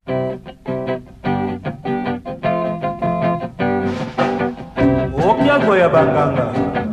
okiago ya banganga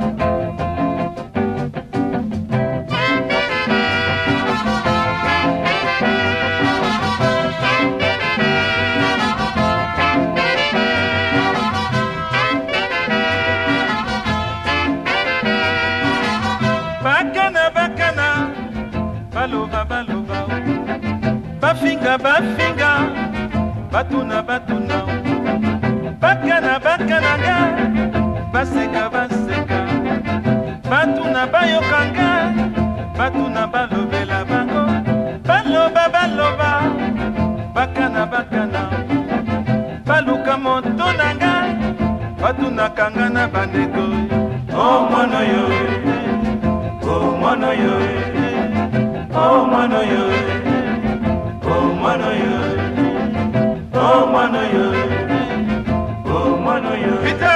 bakana bakana baloba baloba bafinga bafinga batuna batuna bakana bakana nga baseka baseka batuna bayokanga batuna balobela bango baloba baloba bakana bakana baluka moto nanga batuna kanga na bandeko oh mono yo oh mono yo oh mono yo oh mono yo oh mono yo oh mono yo Vita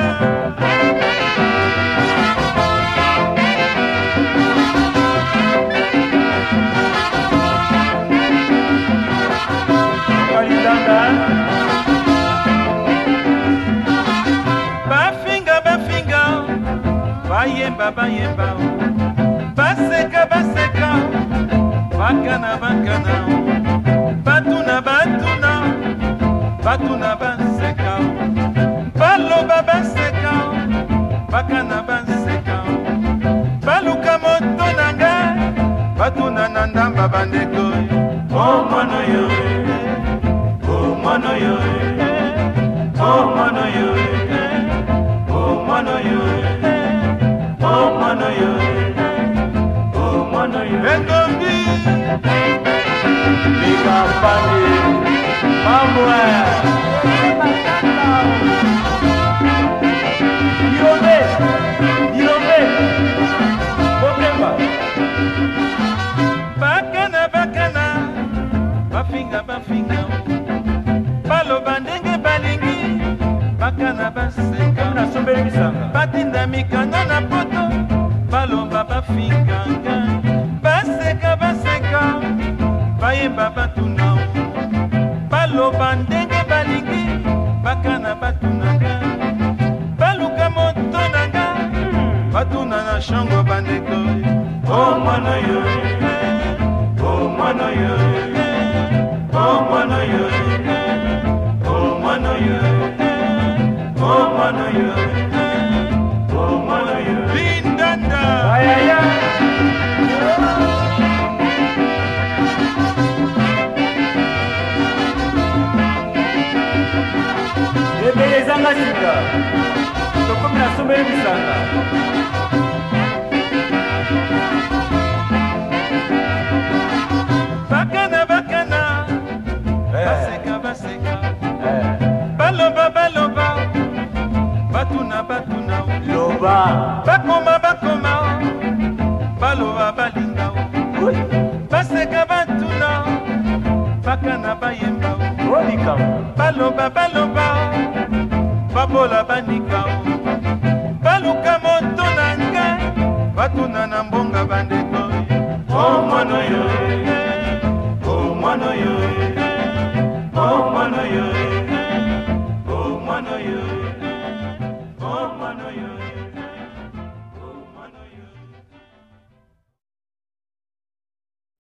bafinga bafinga bayemba bayemba baseka baseka bakana bakana batuna batuna batuna baseka baloba baseka bakana baseka baluka moto nanga batuna na ndamba bandeko oh mono yo oh mono yo oh mono yo oh mono yo oh mono yo oh mono yo Engombi Bikampani Mamwe Irombe Irombe Bokemba bakana bakana bafinga bafinga baloba ndenge balingi bakana baseka nasombeli bisanga batinda mikanda na poto baloba bafinganga baseka baseka bayemba batuna baloba ndenge balingi bakana batunanga baluka moto nanga batuna na shango bandeko oh mwana yo oh mwana yo oh mwana yo oh mwana yo oh mwana yo oh mwana yo Lindanda ayaya ebelezanga sika tokomi nasombeli bisanga